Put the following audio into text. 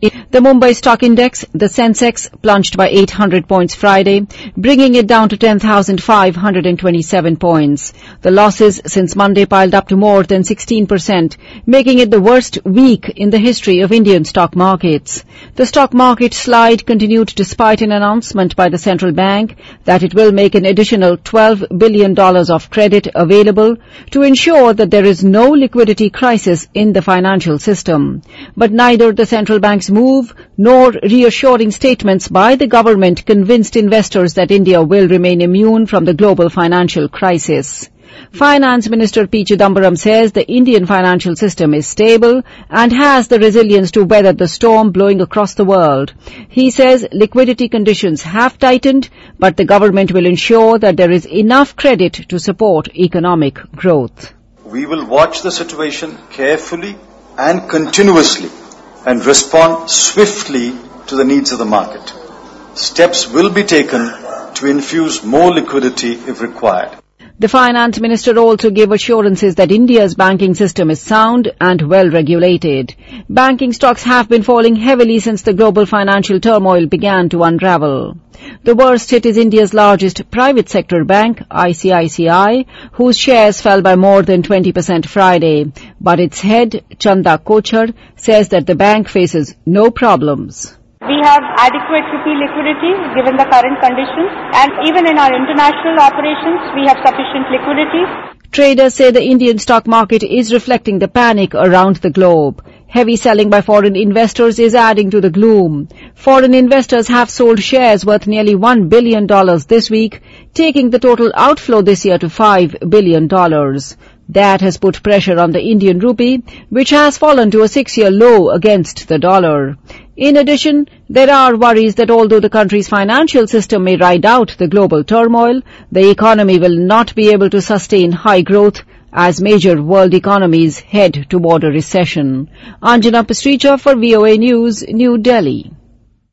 The Mumbai Stock Index, the Sensex, plunged by 800 points Friday, bringing it down to 10,527 points. The losses since Monday piled up to more than 16%, making it the worst week in the history of Indian stock markets. The stock market slide continued despite an announcement by the central bank that it will make an additional $12 billion of credit available to ensure that there is no liquidity crisis in the financial system. But neither the central bank's move nor reassuring statements by the government convinced investors that India will remain immune from the global financial crisis. Finance Minister P. Chidambaram says the Indian financial system is stable and has the resilience to weather the storm blowing across the world. He says liquidity conditions have tightened, but the government will ensure that there is enough credit to support economic growth. We will watch the situation carefully and continuously and respond swiftly to the needs of the market. Steps will be taken to infuse more liquidity if required. The finance minister also gave assurances that India's banking system is sound and well regulated. Banking stocks have been falling heavily since the global financial turmoil began to unravel. The worst hit is India's largest private sector bank, ICICI, whose shares fell by more than 20% Friday. But its head, Chanda Kochar, says that the bank faces no problems. We have adequate rupee liquidity given the current conditions, and even in our international operations, we have sufficient liquidity. Traders say the Indian stock market is reflecting the panic around the globe. Heavy selling by foreign investors is adding to the gloom. Foreign investors have sold shares worth nearly $1 billion this week, taking the total outflow this year to $5 billion. That has put pressure on the Indian rupee, which has fallen to a 6-year low against the dollar. In addition, there are worries that although the country's financial system may ride out the global turmoil, the economy will not be able to sustain high growth as major world economies head toward a recession. Anjana Pastricha for VOA News, New Delhi.